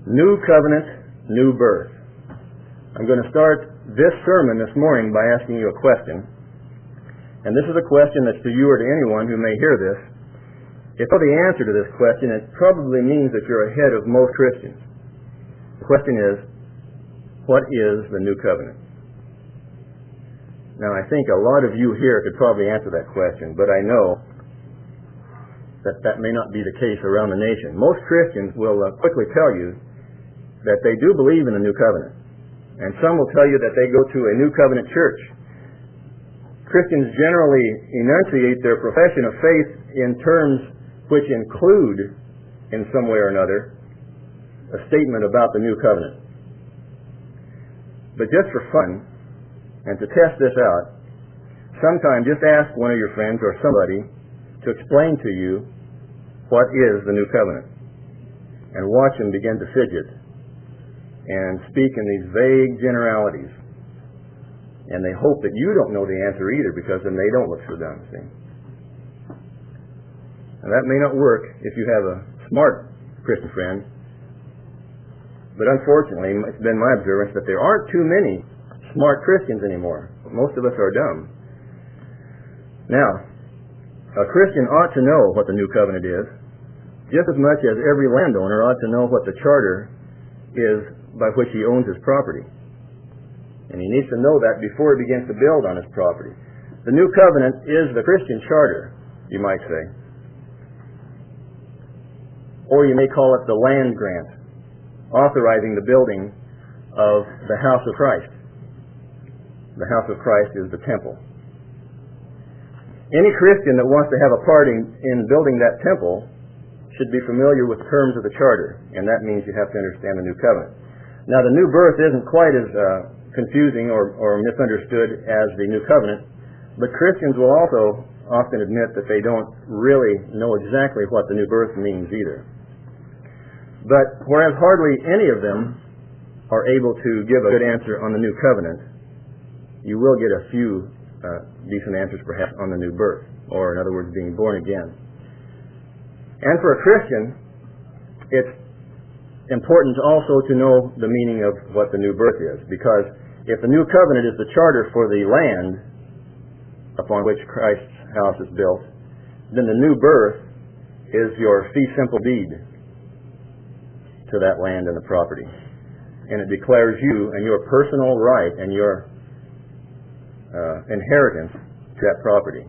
New covenant, new birth. I'm going to start this sermon this morning by asking you a question. And this is a question that's to you or to anyone who may hear this. If you know the answer to this question, it probably means that you're ahead of most Christians. The question is, what is the new covenant? Now, I think a lot of you here could probably answer that question, but I know that may not be the case around the nation. Most Christians will quickly tell you that they do believe in the new covenant. And some will tell you that they go to a new covenant church. Christians generally enunciate their profession of faith in terms which include, in some way or another, a statement about the new covenant. But just for fun, and to test this out, sometime just ask one of your friends or somebody to explain to you what is the new covenant. And watch them begin to fidget and speak in these vague generalities. And they hope that you don't know the answer either, because then they don't look so dumb, see? Now that may not work if you have a smart Christian friend, but unfortunately it's been my observance that there aren't too many smart Christians anymore. Most of us are dumb. Now, a Christian ought to know what the new covenant is, just as much as every landowner ought to know what the charter is by which he owns his property. And he needs to know that before he begins to build on his property. The new covenant is the Christian charter, you might say. Or you may call it the land grant, authorizing the building of the house of Christ. The house of Christ is the temple. Any Christian that wants to have a part in building that temple should be familiar with the terms of the charter, and that means you have to understand the new covenant. Now, the new birth isn't quite as confusing or misunderstood as the new covenant, but Christians will also often admit that they don't really know exactly what the new birth means either. But whereas hardly any of them are able to give a good answer on the new covenant, you will get a few decent answers perhaps on the new birth, or in other words, being born again. And for a Christian, it's important also to know the meaning of what the new birth is, because if the new covenant is the charter for the land upon which Christ's house is built, then the new birth is your fee simple deed to that land and the property. And it declares you and your personal right and your inheritance to that property.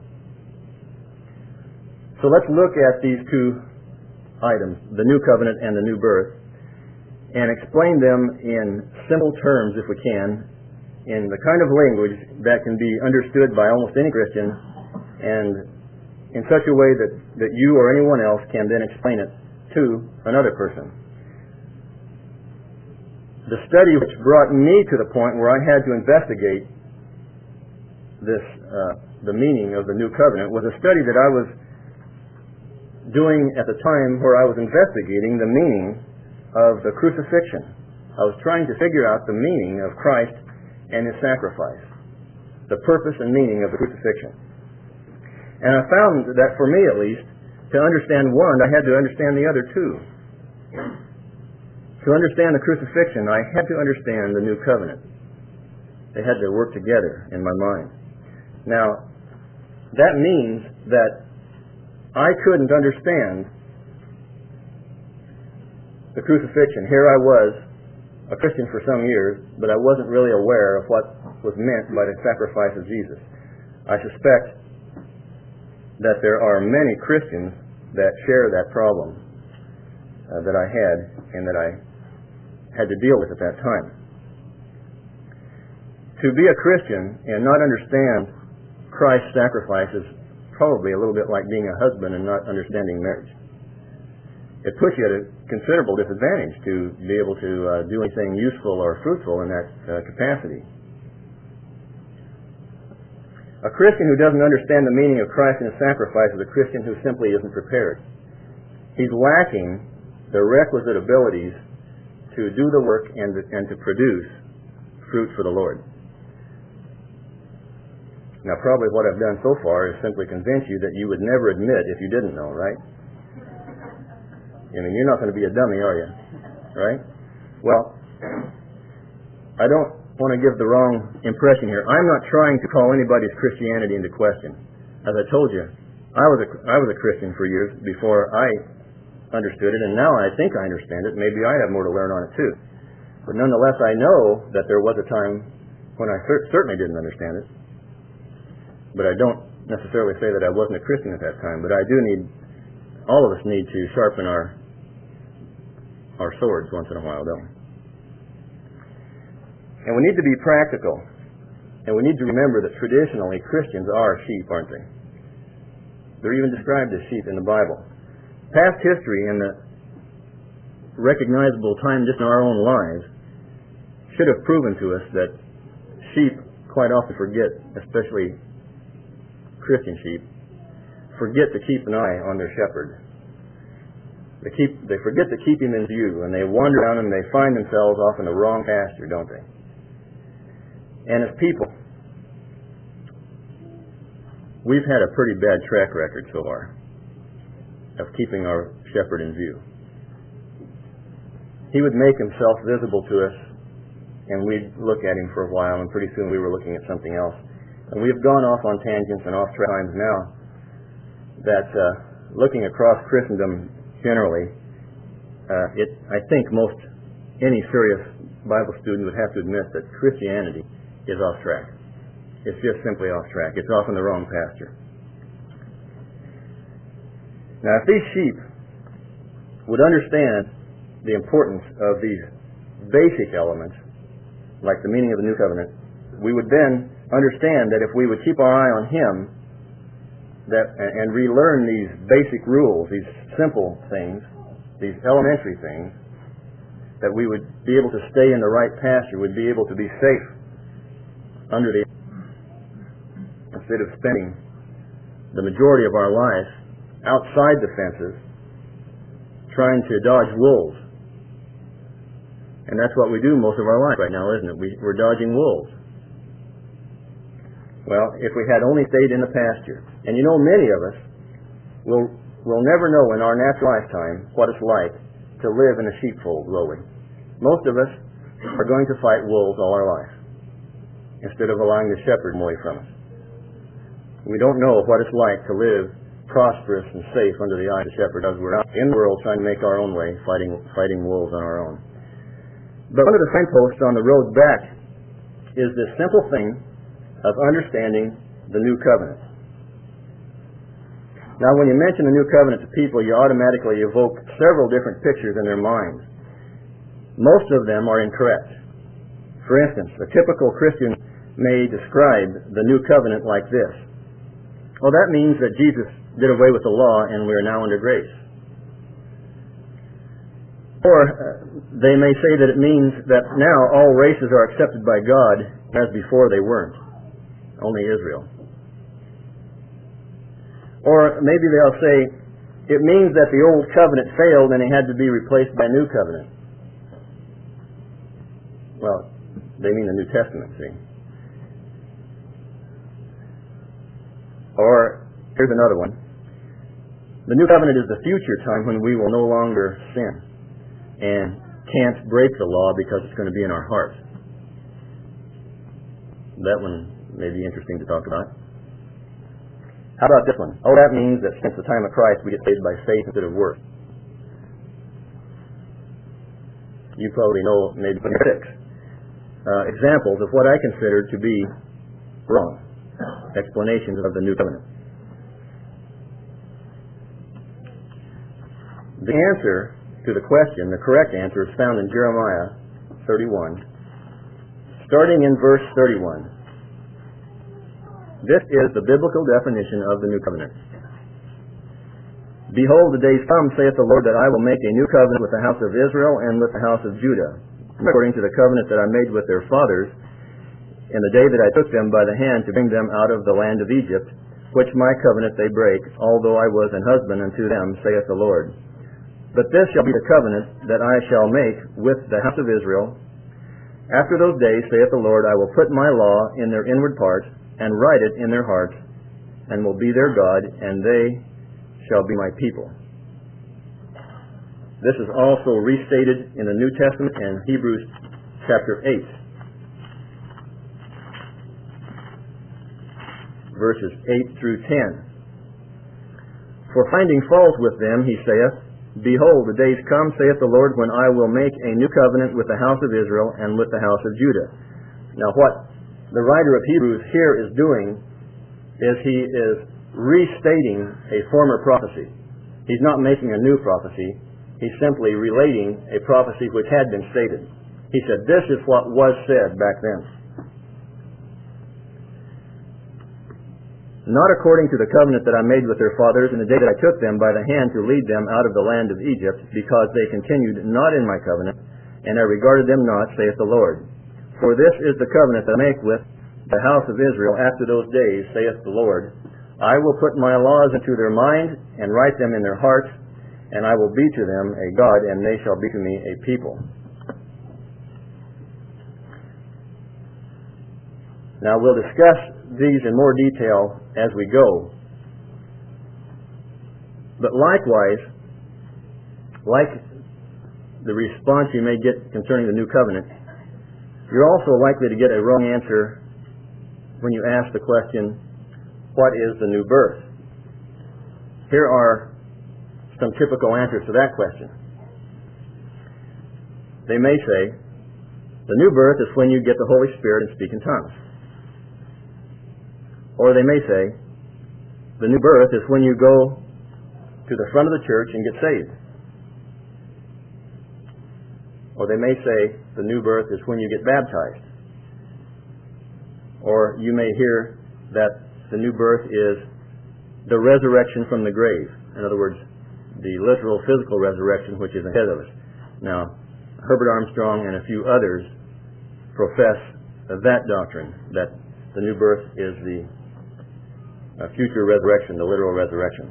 So let's look at these two items, the new covenant and the new birth, and explain them in simple terms, if we can, in the kind of language that can be understood by almost any Christian, and in such a way that you or anyone else can then explain it to another person. The study which brought me to the point where I had to investigate the meaning of the new covenant was a study that I was doing at the time where I was investigating the meaning of the crucifixion. I was trying to figure out the meaning of Christ and His sacrifice, the purpose and meaning of the crucifixion. And I found that for me at least, to understand one, I had to understand the other two. To understand the crucifixion, I had to understand the new covenant. They had to work together in my mind. Now, that means that I couldn't understand the crucifixion. Here I was, a Christian for some years, but I wasn't really aware of what was meant by the sacrifice of Jesus. I suspect that there are many Christians that share that problem that I had and that I had to deal with at that time. To be a Christian and not understand Christ's sacrifice is probably a little bit like being a husband and not understanding marriage. It puts you at a considerable disadvantage to be able to do anything useful or fruitful in that capacity. A Christian who doesn't understand the meaning of Christ and His sacrifice is a Christian who simply isn't prepared. He's lacking the requisite abilities to do the work and to produce fruit for the Lord. Now, probably what I've done so far is simply convince you that you would never admit if you didn't know, right? I mean, you're not going to be a dummy, are you? Right? Well, I don't want to give the wrong impression here. I'm not trying to call anybody's Christianity into question. As I told you, I was a Christian for years before I understood it, and now I think I understand it. Maybe I have more to learn on it too. But nonetheless, I know that there was a time when I certainly didn't understand it. But I don't necessarily say that I wasn't a Christian at that time. But I do need, all of us need to sharpen our swords once in a while, don't we? And we need to be practical. And we need to remember that traditionally Christians are sheep, aren't they? They're even described as sheep in the Bible. Past history and the recognizable time just in our own lives should have proven to us that sheep quite often forget, especially Christian sheep, forget to keep an eye on their shepherd. They forget to keep him in view, and they wander around and they find themselves off in the wrong pasture, don't they? And as people, we've had a pretty bad track record so far of keeping our shepherd in view. He would make himself visible to us, and we'd look at him for a while, and pretty soon we were looking at something else. And we've gone off on tangents and off track times now that looking across Christendom generally, I think any serious Bible student would have to admit that Christianity is off track. It's just simply off track. It's off in the wrong pasture. Now, if these sheep would understand the importance of these basic elements, like the meaning of the New Covenant, we would then understand that if we would keep our eye on Him and relearn these basic rules, these simple things, these elementary things, that we would be able to stay in the right pasture, would be able to be safe under the, instead of spending the majority of our life outside the fences trying to dodge wolves. And that's what we do most of our life right now, isn't it? We're dodging wolves. Well, if we had only stayed in the pasture, and you know, many of us will never know in our natural lifetime what it's like to live in a sheepfold, will we? Most of us are going to fight wolves all our life instead of allowing the shepherd away from us. We don't know what it's like to live prosperous and safe under the eye of the shepherd as we're out in the world trying to make our own way, fighting wolves on our own. But one of the signposts on the road back is this simple thing of understanding the New Covenant. Now, when you mention the New Covenant to people, you automatically evoke several different pictures in their minds. Most of them are incorrect. For instance, a typical Christian may describe the New Covenant like this. Well, that means that Jesus did away with the law and we are now under grace. Or they may say that it means that now all races are accepted by God as before they weren't. Only Israel. Or maybe they'll say it means that the old covenant failed and it had to be replaced by a new covenant. Well, they mean the New Testament, see. Or here's another one. The new covenant is the future time when we will no longer sin and can't break the law because it's going to be in our hearts. That one may be interesting to talk about. How about this one? Oh, that means that since the time of Christ we get saved by faith instead of works. You probably know maybe 6 examples of what I consider to be wrong explanations of the New Covenant. The answer to the question, the correct answer, is found in Jeremiah 31, starting in verse 31. This is the biblical definition of the New Covenant. Behold, the days come, saith the Lord, that I will make a new covenant with the house of Israel and with the house of Judah, according to the covenant that I made with their fathers in the day that I took them by the hand to bring them out of the land of Egypt, which my covenant they break, although I was an husband unto them, saith the Lord. But this shall be the covenant that I shall make with the house of Israel. After those days, saith the Lord, I will put my law in their inward parts, and write it in their hearts, and will be their God, and they shall be my people. This is also restated in the New Testament in Hebrews chapter 8, verses 8 through 10. For finding fault with them, he saith, Behold, the days come, saith the Lord, when I will make a new covenant with the house of Israel and with the house of Judah. Now what the writer of Hebrews here is doing is he is restating a former prophecy. He's not making a new prophecy. He's simply relating a prophecy which had been stated. He said, this is what was said back then. Not according to the covenant that I made with their fathers in the day that I took them by the hand to lead them out of the land of Egypt, because they continued not in my covenant, and I regarded them not, saith the Lord. For this is the covenant that I make with the house of Israel after those days, saith the Lord. I will put my laws into their mind, and write them in their hearts, and I will be to them a God, and they shall be to me a people. Now we'll discuss these in more detail as we go. But likewise, like the response you may get concerning the new covenant, you're also likely to get a wrong answer when you ask the question, what is the new birth? Here are some typical answers to that question. They may say, the new birth is when you get the Holy Spirit and speak in tongues. Or they may say, the new birth is when you go to the front of the church and get saved. Or they may say, the new birth is when you get baptized. Or you may hear that the new birth is the resurrection from the grave. In other words, the literal physical resurrection which is ahead of us. Now, Herbert Armstrong and a few others profess that doctrine, that the new birth is the future resurrection, the literal resurrection.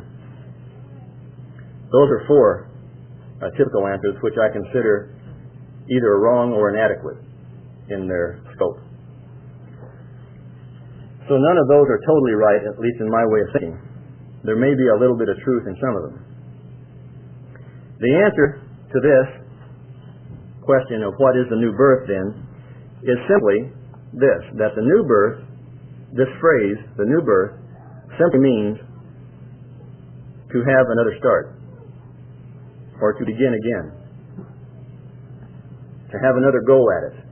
Those are four typical answers which I consider either wrong or inadequate in their scope. So none of those are totally right, at least in my way of thinking. There may be a little bit of truth in some of them. The answer to this question of what is the new birth then is simply this, that the new birth, this phrase, the new birth, simply means to have another start, or to begin again, to have another go at it.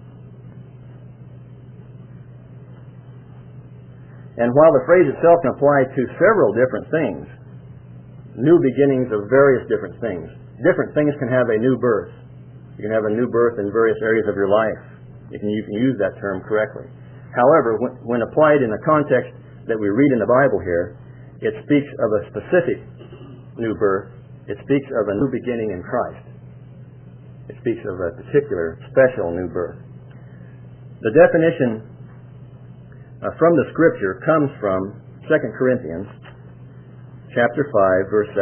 And while the phrase itself can apply to several different things, new beginnings of various different things can have a new birth. You can have a new birth in various areas of your life. You can use that term correctly. However, when applied in the context that we read in the Bible here, it speaks of a specific new birth. It speaks of a new beginning in Christ. It speaks of a particular, special new birth. The definition from the Scripture comes from 2 Corinthians chapter 5, verse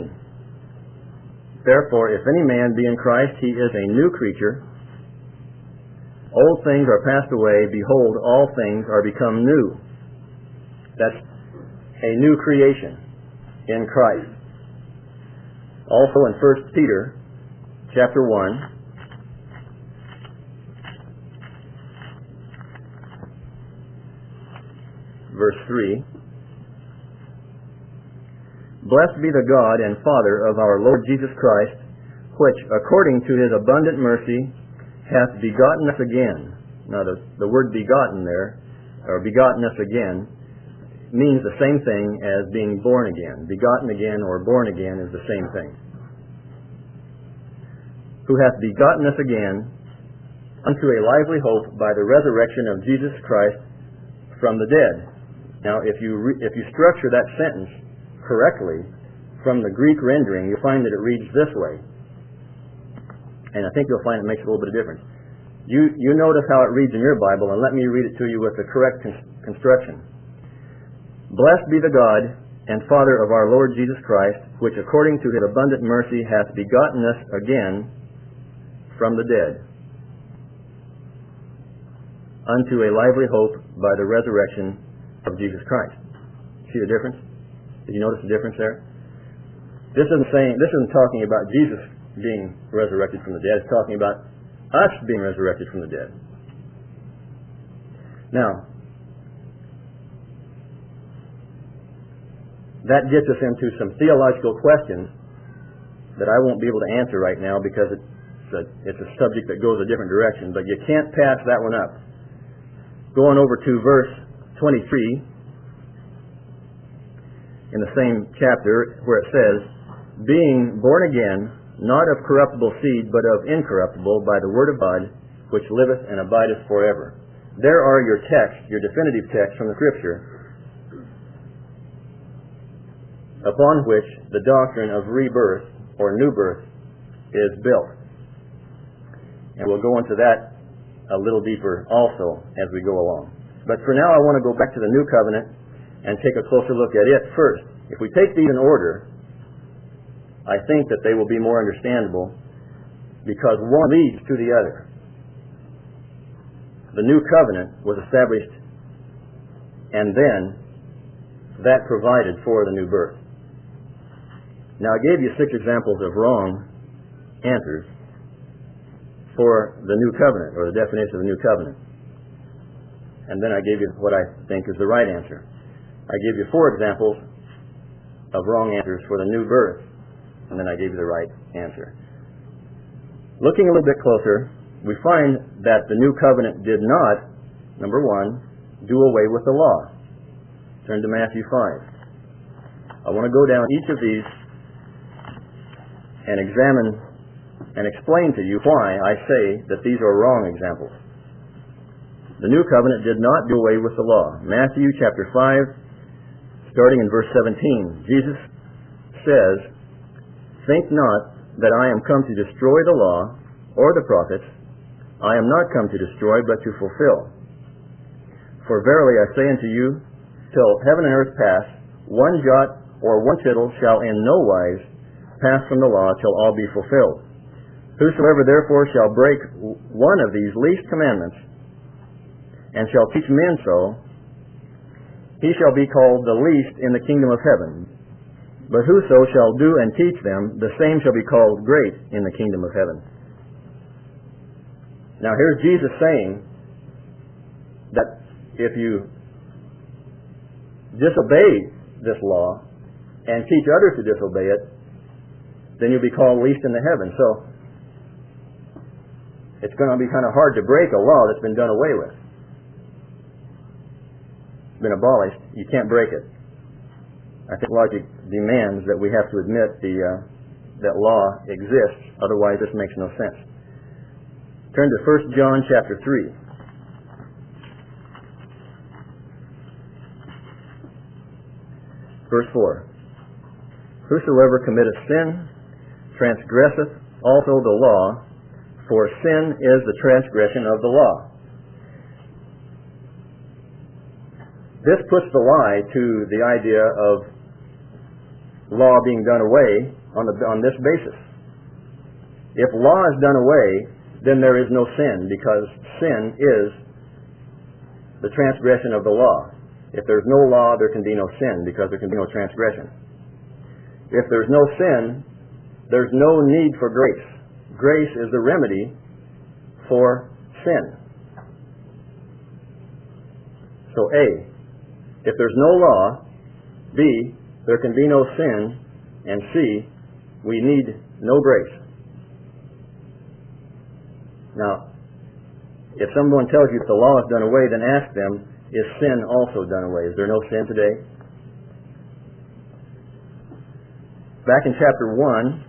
17. Therefore, if any man be in Christ, he is a new creature. Old things are passed away. Behold, all things are become new. That's a new creation in Christ. Also in 1 Peter chapter 1, verse 3, Blessed be the God and Father of our Lord Jesus Christ, which, according to his abundant mercy, hath begotten us again. Now the word begotten there, or begotten us again, means the same thing as being born again. Begotten again or born again is the same thing. Who hath begotten us again unto a lively hope by the resurrection of Jesus Christ from the dead. Now, if you structure that sentence correctly from the Greek rendering, you'll find that it reads this way. And I think you'll find it makes a little bit of difference. You notice how it reads in your Bible, and let me read it to you with the correct construction. Blessed be the God and Father of our Lord Jesus Christ, which according to his abundant mercy hath begotten us again from the dead, unto a lively hope by the resurrection of Jesus Christ. See the difference? Did you notice the difference there? This isn't talking about Jesus being resurrected from the dead. It's talking about us being resurrected from the dead. Now, that gets us into some theological questions that I won't be able to answer right now because it's a subject that goes a different direction, but you can't pass that one up. Going over to verse 23 in the same chapter where it says, being born again, not of corruptible seed, but of incorruptible, by the word of God, which liveth and abideth forever. There are your texts, your definitive texts from the Scripture, upon which the doctrine of rebirth or new birth is built. And we'll go into that a little deeper also as we go along. But for now I want to go back to the New Covenant and take a closer look at it first. If we take these in order, I think that they will be more understandable because one leads to the other. The New Covenant was established and then that provided for the new birth. Now, I gave you 6 examples of wrong answers for the New Covenant, or the definition of the New Covenant. And then I gave you what I think is the right answer. I gave you 4 examples of wrong answers for the new birth, and then I gave you the right answer. Looking a little bit closer, we find that the New Covenant did not, number 1, do away with the law. Turn to Matthew 5. I want to go down each of these and examine and explain to you why I say that these are wrong examples. The New Covenant did not do away with the law. Matthew chapter 5, starting in verse 17, Jesus says, think not that I am come to destroy the law or the prophets. I am not come to destroy, but to fulfill. For verily I say unto you, till heaven and earth pass, one jot or one tittle shall in no wise pass from the law till all be fulfilled. Whosoever therefore shall break one of these least commandments, and shall teach men so, he shall be called the least in the kingdom of heaven. But whoso shall do and teach them, the same shall be called great in the kingdom of heaven. Now here's Jesus saying that if you disobey this law and teach others to disobey it, then you'll be called least in the heaven. So it's going to be kind of hard to break a law that's been done away with. It's been abolished. You can't break it. I think logic demands that we have to admit that law exists. Otherwise, this makes no sense. Turn to 1 John chapter 3. Verse 4. Whosoever committeth sin transgresseth also the law, for sin is the transgression of the law. This puts the lie to the idea of law being done away on this basis. If law is done away, then there is no sin, because sin is the transgression of the law. If there's no law, there can be no sin, because there can be no transgression. If there's no sin, there's no need for grace. Grace is the remedy for sin. So A, if there's no law, B, there can be no sin, and C, we need no grace. Now, if someone tells you that the law is done away, then ask them, is sin also done away? Is there no sin today? Back in chapter 1,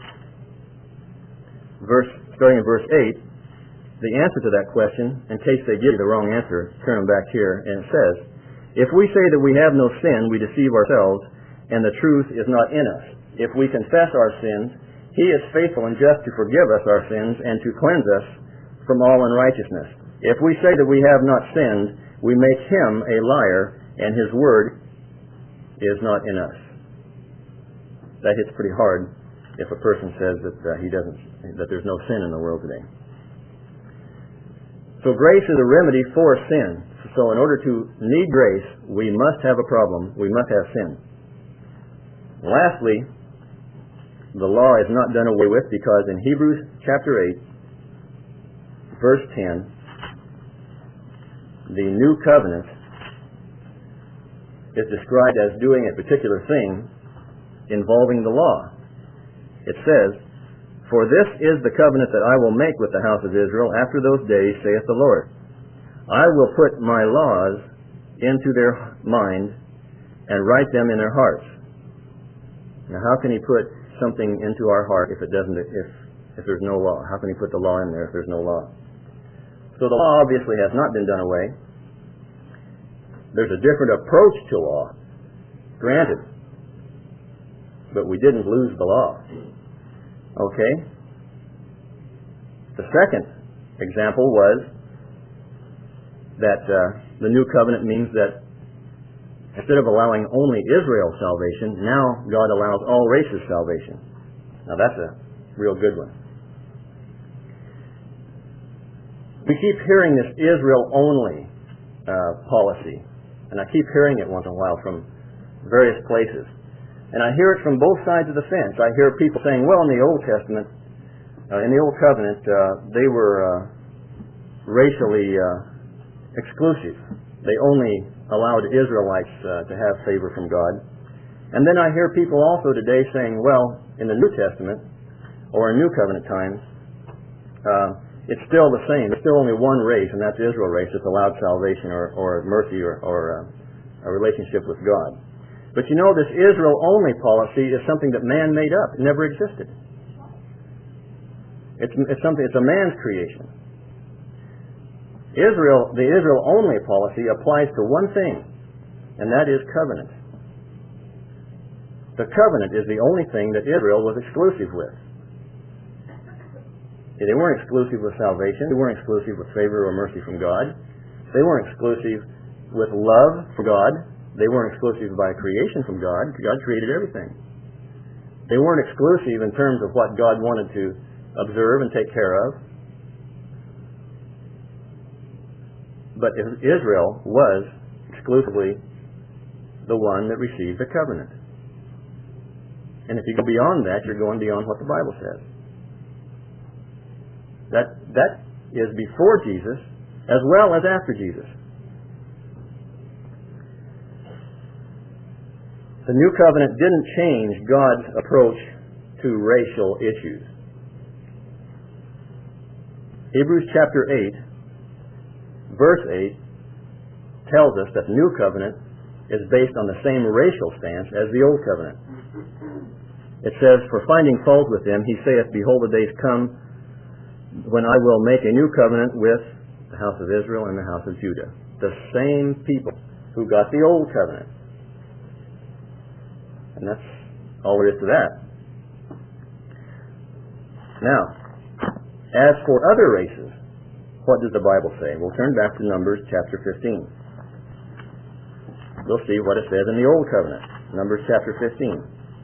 starting in verse 8, the answer to that question, in case they give you the wrong answer, turn them back here, and it says, if we say that we have no sin, we deceive ourselves, and the truth is not in us. If we confess our sins, He is faithful and just to forgive us our sins and to cleanse us from all unrighteousness. If we say that we have not sinned, we make Him a liar, and His word is not in us. That hits pretty hard if a person says that that there's no sin in the world today. So grace is a remedy for sin. So in order to need grace, we must have a problem. We must have sin. Lastly, the law is not done away with, because in Hebrews chapter 8, verse 10, the new covenant is described as doing a particular thing involving the law. It says, "For this is the covenant that I will make with the house of Israel after those days, saith the Lord. I will put my laws into their mind and write them in their hearts." Now, how can he put something into our heart if there's no law? How can he put the law in there if there's no law? So the law obviously has not been done away. There's a different approach to law, granted, but we didn't lose the law. Okay? The second example was that the new covenant means that instead of allowing only Israel salvation, now God allows all races salvation. Now that's a real good one. We keep hearing this Israel-only policy, and I keep hearing it once in a while from various places. And I hear it from both sides of the fence. I hear people saying, well, in the Old Testament, in the Old Covenant, they were racially exclusive. They only allowed Israelites to have favor from God. And then I hear people also today saying, well, in the New Testament, or in New Covenant times, it's still the same. There's still only one race, and that's the Israel race that's allowed salvation or mercy or a relationship with God. But you know, this Israel-only policy is something that man made up. It never existed. It's a man's creation. The Israel-only policy applies to one thing, and that is covenant. The covenant is the only thing that Israel was exclusive with. They weren't exclusive with salvation. They weren't exclusive with favor or mercy from God. They weren't exclusive with love for God. They weren't exclusive by creation from God. God created everything. They weren't exclusive in terms of what God wanted to observe and take care of. But Israel was exclusively the one that received the covenant. And if you go beyond that, you're going beyond what the Bible says. That is before Jesus as well as after Jesus. The new covenant didn't change God's approach to racial issues. Hebrews chapter 8, verse 8, tells us that the new covenant is based on the same racial stance as the old covenant. It says, "For finding fault with them, he saith, Behold, the days come when I will make a new covenant with the house of Israel and the house of Judah." The same people who got the old covenant. And that's all there is to that. Now, as for other races, what does the Bible say? We'll turn back to Numbers chapter 15. We'll see what it says in the Old Covenant. Numbers chapter 15.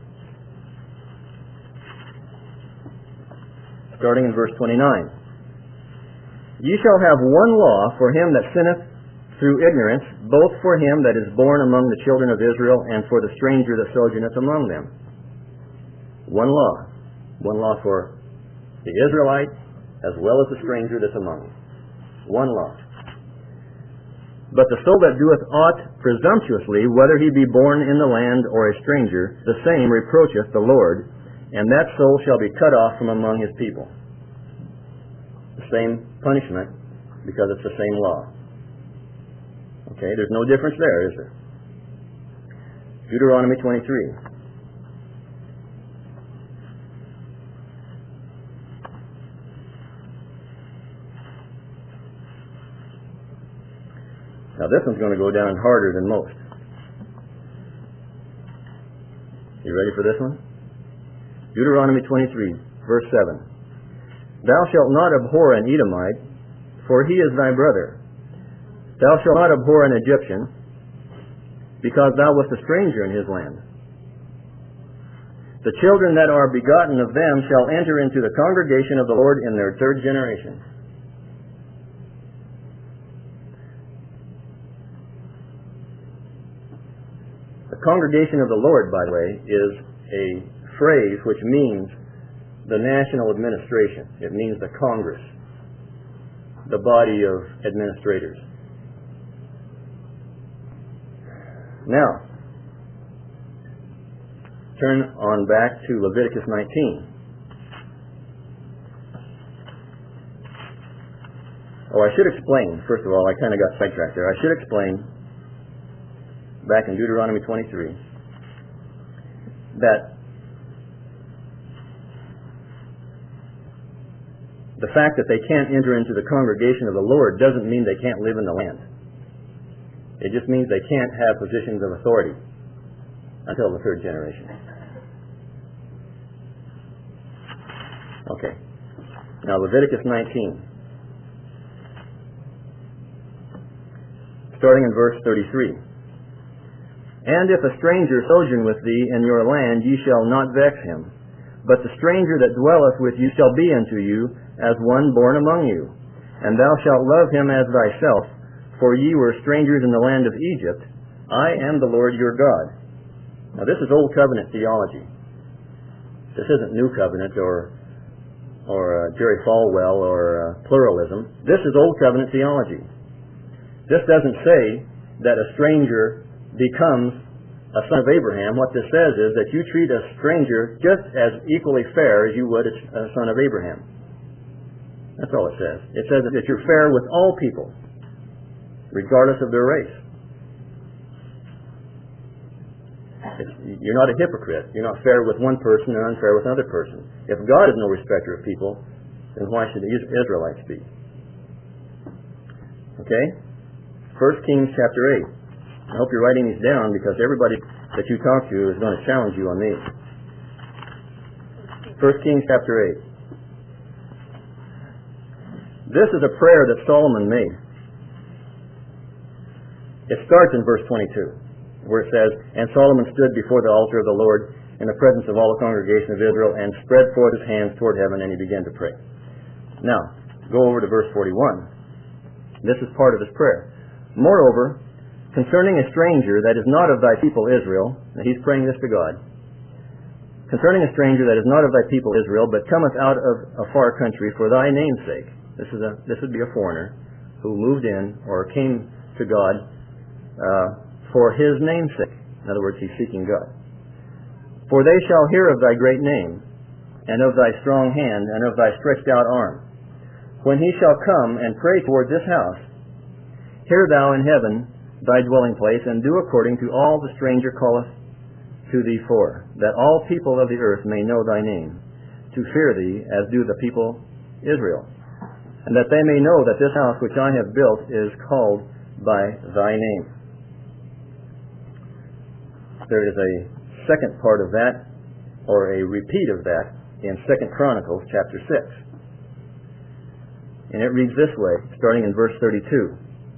Starting in verse 29. "Ye shall have one law for him that sinneth through ignorance, both for him that is born among the children of Israel, and for the stranger that sojourneth among them." One law. One law for the Israelite as well as the stranger that's among them. One law. "But the soul that doeth aught presumptuously, whether he be born in the land or a stranger, the same reproacheth the Lord, and that soul shall be cut off from among his people." The same punishment, because it's the same law. Okay, there's no difference there, is there? Deuteronomy 23. Now this one's going to go down harder than most. You ready for this one? Deuteronomy 23, verse 7. "Thou shalt not abhor an Edomite, for he is thy brother. Thou shalt not abhor an Egyptian, because thou wast a stranger in his land. The children that are begotten of them shall enter into the congregation of the Lord in their third generation." The congregation of the Lord, by the way, is a phrase which means the national administration. It means the Congress, the body of administrators. Now, turn on back to Leviticus 19. Oh, I should explain, first of all, I kind of got sidetracked there. I should explain, back in Deuteronomy 23, that the fact that they can't enter into the congregation of the Lord doesn't mean they can't live in the land. It just means they can't have positions of authority until the third generation. Okay. Now, Leviticus 19. Starting in verse 33. And if a stranger sojourn with thee in your land, ye shall not vex him. But the stranger that dwelleth with you shall be unto you as one born among you. And thou shalt love him as thyself, for ye were strangers in the land of Egypt. I am the Lord your God. Now this is Old Covenant theology. This isn't New Covenant or Jerry Falwell or pluralism. This is Old Covenant theology. This doesn't say that a stranger becomes a son of Abraham. What this says is that you treat a stranger just as equally fair as you would a son of Abraham. That's all it says. It says that you're fair with all people, regardless of their race. You're not a hypocrite. You're not fair with one person and unfair with another person. If God is no respecter of people, then why should the Israelites be? Okay? 1 Kings chapter 8. I hope you're writing these down because everybody that you talk to is going to challenge you on these. 1 Kings chapter 8. This is a prayer that Solomon made. It starts in verse 22, where it says, And Solomon stood before the altar of the Lord in the presence of all the congregation of Israel and spread forth his hands toward heaven, and he began to pray. Now, go over to verse 41. This is part of his prayer. Moreover, concerning a stranger that is not of thy people Israel, and he's praying this to God, concerning a stranger that is not of thy people Israel, but cometh out of a far country for thy name's sake. This would be a foreigner who moved in or came to God for his name's sake. In other words, he's seeking God. For they shall hear of thy great name, and of thy strong hand, and of thy stretched out arm. When he shall come and pray toward this house, hear thou in heaven thy dwelling place, and do according to all the stranger calleth to thee for, that all people of the earth may know thy name, to fear thee as do the people Israel, and that they may know that this house which I have built is called by thy name. There is a second part of that, or a repeat of that, in 2 Chronicles chapter 6. And it reads this way, starting in verse 32.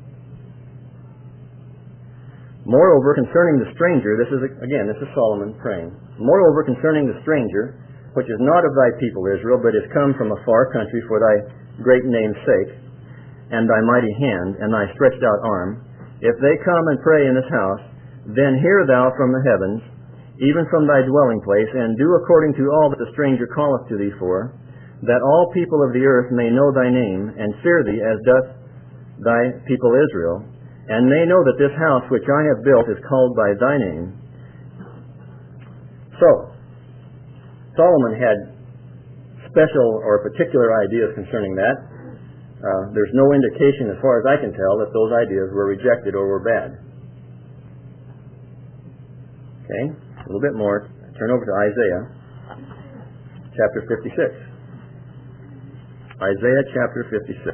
Moreover, concerning the stranger, this is Solomon praying. Moreover, concerning the stranger, which is not of thy people Israel, but is come from a far country for thy great name's sake, and thy mighty hand, and thy stretched out arm, if they come and pray in this house, then hear thou from the heavens, even from thy dwelling place, and do according to all that the stranger calleth to thee for, that all people of the earth may know thy name, and fear thee as doth thy people Israel, and may know that this house which I have built is called by thy name. So, Solomon had special or particular ideas concerning that. There's no indication, as far as I can tell, that those ideas were rejected or were bad. Okay, a little bit more. Turn over to Isaiah chapter 56. Isaiah chapter 56.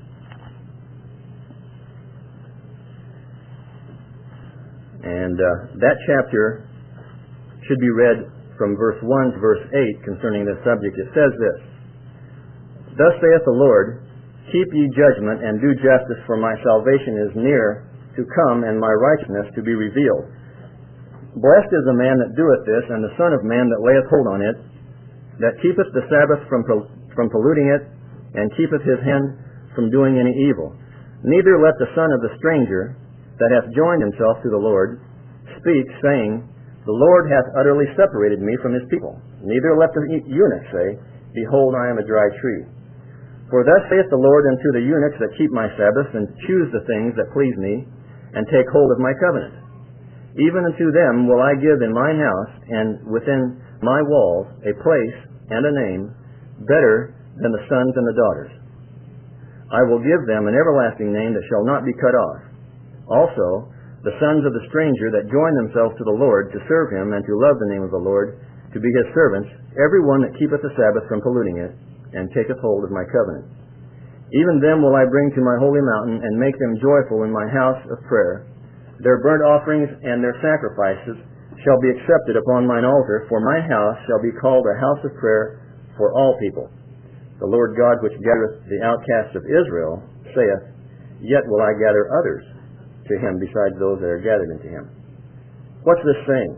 And that chapter should be read from verse 1 to verse 8 concerning this subject. It says this, Thus saith the Lord, Keep ye judgment, and do justice, for my salvation is near to come, and my righteousness to be revealed. Blessed is the man that doeth this, and the son of man that layeth hold on it, that keepeth the Sabbath from polluting it, and keepeth his hand from doing any evil. Neither let the son of the stranger that hath joined himself to the Lord speak, saying, The Lord hath utterly separated me from his people. Neither let the eunuch say, Behold, I am a dry tree. For thus saith the Lord unto the eunuchs that keep my Sabbaths, and choose the things that please me, and take hold of my covenant. Even unto them will I give in mine house, and within my walls, a place and a name, better than the sons and the daughters. I will give them an everlasting name that shall not be cut off. Also, the sons of the stranger that join themselves to the Lord to serve him and to love the name of the Lord, to be his servants, every one that keepeth the Sabbath from polluting it, and taketh hold of my covenant. Even them will I bring to my holy mountain, and make them joyful in my house of prayer. Their burnt offerings and their sacrifices shall be accepted upon mine altar, for my house shall be called a house of prayer for all people. The Lord God which gathereth the outcasts of Israel saith, Yet will I gather others to him besides those that are gathered into him. What's this saying?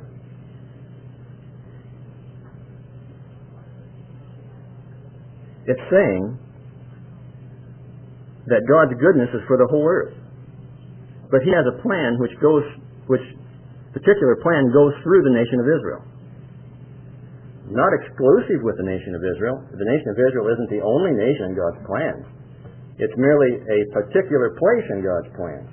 It's saying that God's goodness is for the whole earth. But he has a plan which particular plan goes through the nation of Israel. Not exclusive with the nation of Israel. The nation of Israel isn't the only nation in God's plan. It's merely a particular place in God's plan.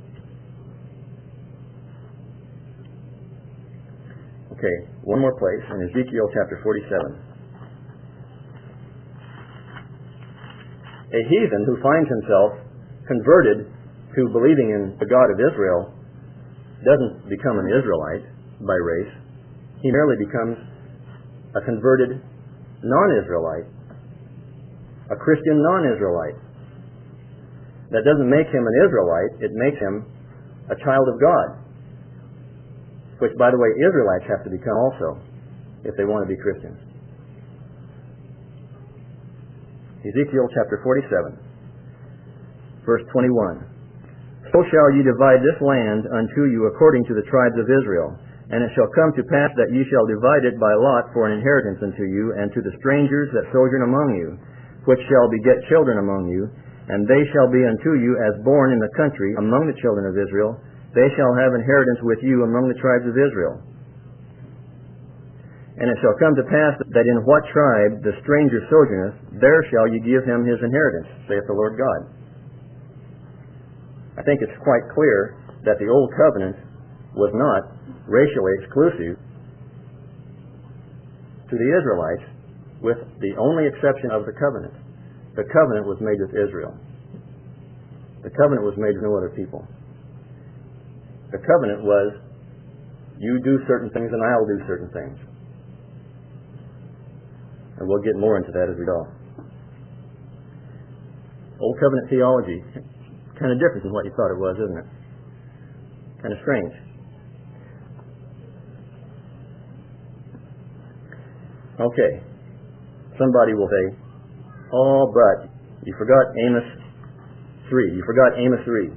Okay, one more place in Ezekiel chapter 47. A heathen who finds himself converted to believing in the God of Israel doesn't become an Israelite by race. He merely becomes a converted non-Israelite, a Christian non-Israelite. That doesn't make him an Israelite, it makes him a child of God, which, by the way, Israelites have to become also if they want to be Christians. Ezekiel chapter 47, verse 21. So shall ye divide this land unto you according to the tribes of Israel. And it shall come to pass that ye shall divide it by lot for an inheritance unto you, and to the strangers that sojourn among you, which shall beget children among you, and they shall be unto you as born in the country among the children of Israel. They shall have inheritance with you among the tribes of Israel. And it shall come to pass that in what tribe the stranger sojourneth, there shall ye give him his inheritance, saith the Lord God. I think it's quite clear that the Old Covenant was not racially exclusive to the Israelites, with the only exception of the covenant. The covenant was made with Israel. The covenant was made with no other people. The covenant was, you do certain things and I'll do certain things. And we'll get more into that as we go. Old covenant theology, kind of different than what you thought it was, isn't it? Kind of strange. Okay. Somebody will say, oh, but you forgot Amos 3. You forgot Amos 3.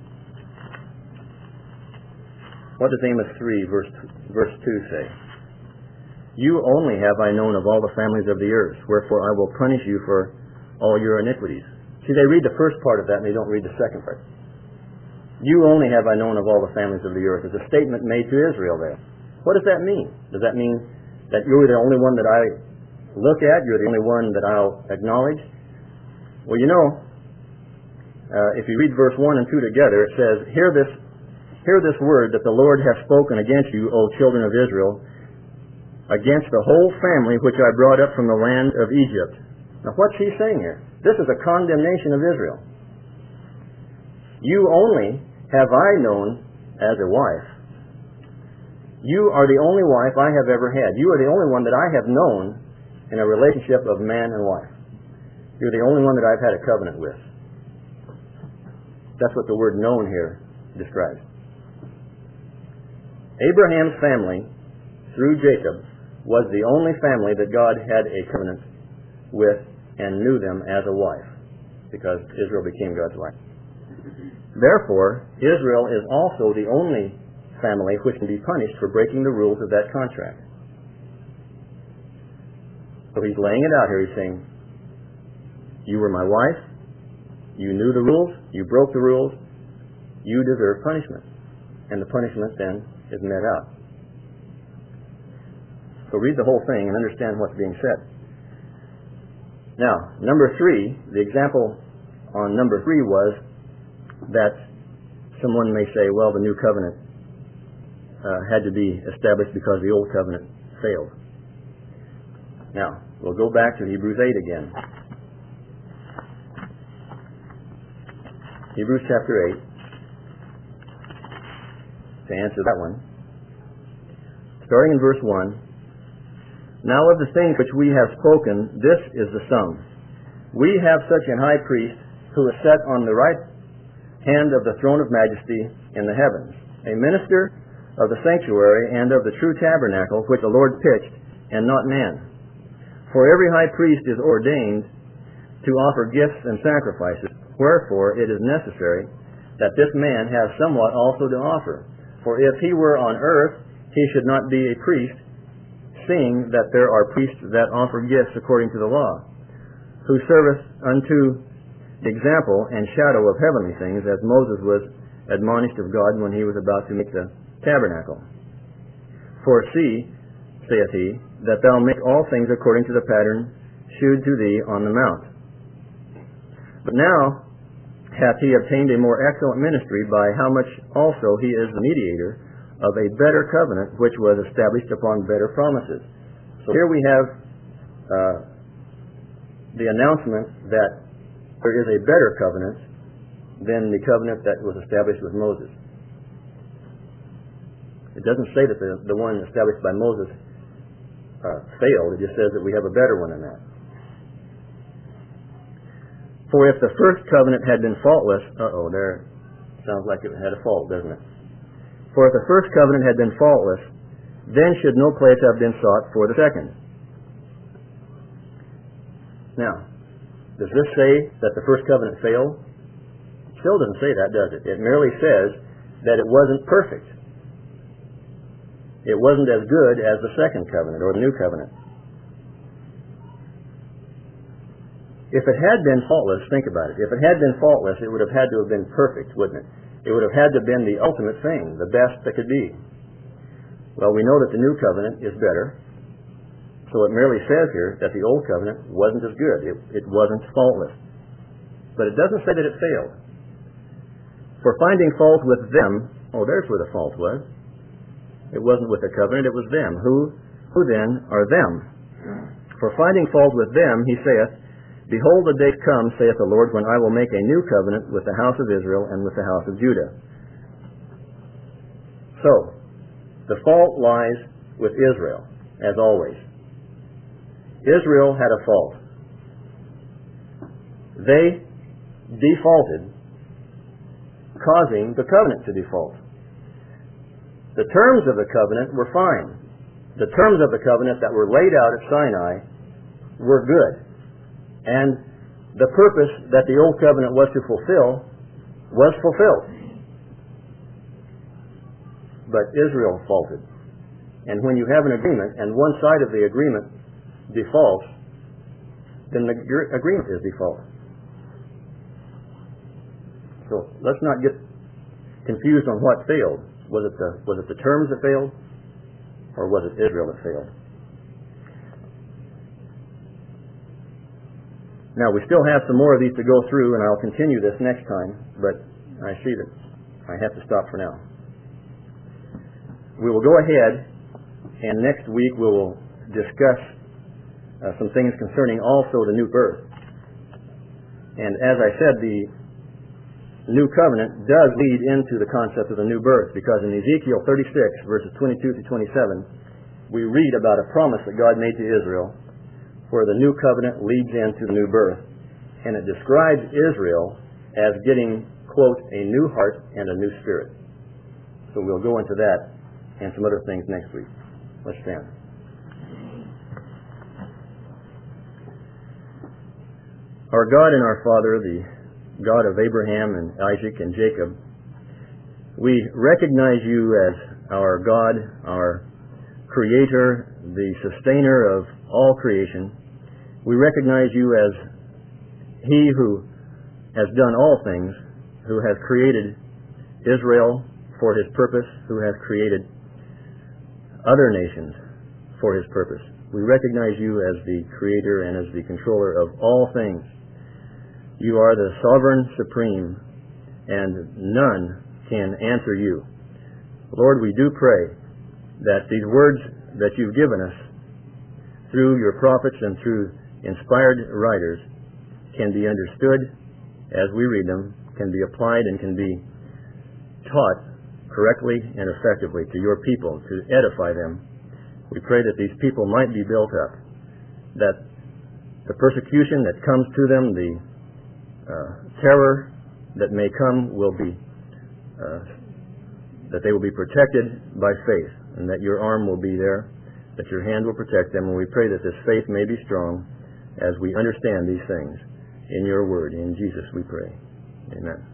What does Amos 3 verse 2 say? You only have I known of all the families of the earth, wherefore I will punish you for all your iniquities. See, they read the first part of that and they don't read the second part. You only have I known of all the families of the earth. It's a statement made to Israel there. What does that mean? Does that mean that you're the only one that I look at? You're the only one that I'll acknowledge? Well, you know, if you read verse 1 and 2 together, it says, Hear this word that the Lord hath spoken against you, O children of Israel, against the whole family which I brought up from the land of Egypt. Now, what's he saying here? This is a condemnation of Israel. You only have I known as a wife. You are the only wife I have ever had. You are the only one that I have known in a relationship of man and wife. You're the only one that I've had a covenant with. That's what the word known here describes. Abraham's family, through Jacob, was the only family that God had a covenant with and knew them as a wife, because Israel became God's wife. Therefore, Israel is also the only family which can be punished for breaking the rules of that contract. So he's laying it out here. He's saying, you were my wife, you knew the rules, you broke the rules, you deserve punishment. And the punishment then is met out. So read the whole thing and understand what's being said. Now, number 3, the example on number 3 was that someone may say, well, the new covenant had to be established because the old covenant failed. Now, we'll go back to Hebrews 8 again. Hebrews chapter 8, to answer that one. Starting in verse 1, now of the things which we have spoken, this is the sum. We have such an high priest who is set on the right hand of the throne of majesty in the heavens, a minister of the sanctuary and of the true tabernacle which the Lord pitched, and not man. For every high priest is ordained to offer gifts and sacrifices, wherefore it is necessary that this man have somewhat also to offer. For if he were on earth, he should not be a priest, seeing that there are priests that offer gifts according to the law, who serveth unto example and shadow of heavenly things, as Moses was admonished of God when he was about to make the tabernacle. For see, saith he, that thou make all things according to the pattern shewed to thee on the mount. But now hath he obtained a more excellent ministry, by how much also he is the mediator of a better covenant, which was established upon better promises. So here we have the announcement that there is a better covenant than the covenant that was established with Moses. It doesn't say that the one established by Moses failed. It just says that we have a better one than that. For if the first covenant had been faultless, there sounds like it had a fault, doesn't it? For if the first covenant had been faultless, then should no place have been sought for the second. Now, does this say that the first covenant failed? It still doesn't say that, does it? It merely says that it wasn't perfect. It wasn't as good as the second covenant or the new covenant. If it had been faultless, think about it. If it had been faultless, it would have had to have been perfect, wouldn't it? It would have had to have been the ultimate thing, the best that could be. Well, we know that the new covenant is better, so it merely says here that the old covenant wasn't as good. It wasn't faultless. But it doesn't say that it failed. For finding fault with them, there's where the fault was. It wasn't with the covenant, it was them. Who then are them? For finding fault with them, he saith, Behold, the day comes, saith the Lord, when I will make a new covenant with the house of Israel and with the house of Judah. So, the fault lies with Israel, as always. Israel had a fault. They defaulted, causing the covenant to default. The terms of the covenant were fine. The terms of the covenant that were laid out at Sinai were good. And the purpose that the old covenant was to fulfill was fulfilled. But Israel faulted. And when you have an agreement and one side of the agreement defaults, then the agreement is default. So let's not get confused on what failed. Was it the terms that failed, or was it Israel that failed? Now, we still have some more of these to go through, and I'll continue this next time, but I see that I have to stop for now. We will go ahead, and next week we will discuss some things concerning also the new birth. And as I said, the new covenant does lead into the concept of the new birth, because in Ezekiel 36, verses 22 to 27, we read about a promise that God made to Israel, where the new covenant leads into the new birth. And it describes Israel as getting, quote, a new heart and a new spirit. So we'll go into that and some other things next week. Let's stand. Our God and our Father, the God of Abraham and Isaac and Jacob, we recognize you as our God, our Creator, the sustainer of all creation. We recognize you as He who has done all things, who has created Israel for His purpose, who has created other nations for His purpose. We recognize You as the Creator and as the controller of all things. You are the sovereign supreme, and none can answer You. Lord, we do pray that these words that You've given us through Your prophets and through inspired writers can be understood as we read them, can be applied, and can be taught correctly and effectively to Your people to edify them. We pray that these people might be built up, that the persecution that comes to them, the terror that may come will be, that they will be protected by faith, and that Your arm will be there, that Your hand will protect them, and we pray that this faith may be strong as we understand these things in Your word. In Jesus we pray. Amen.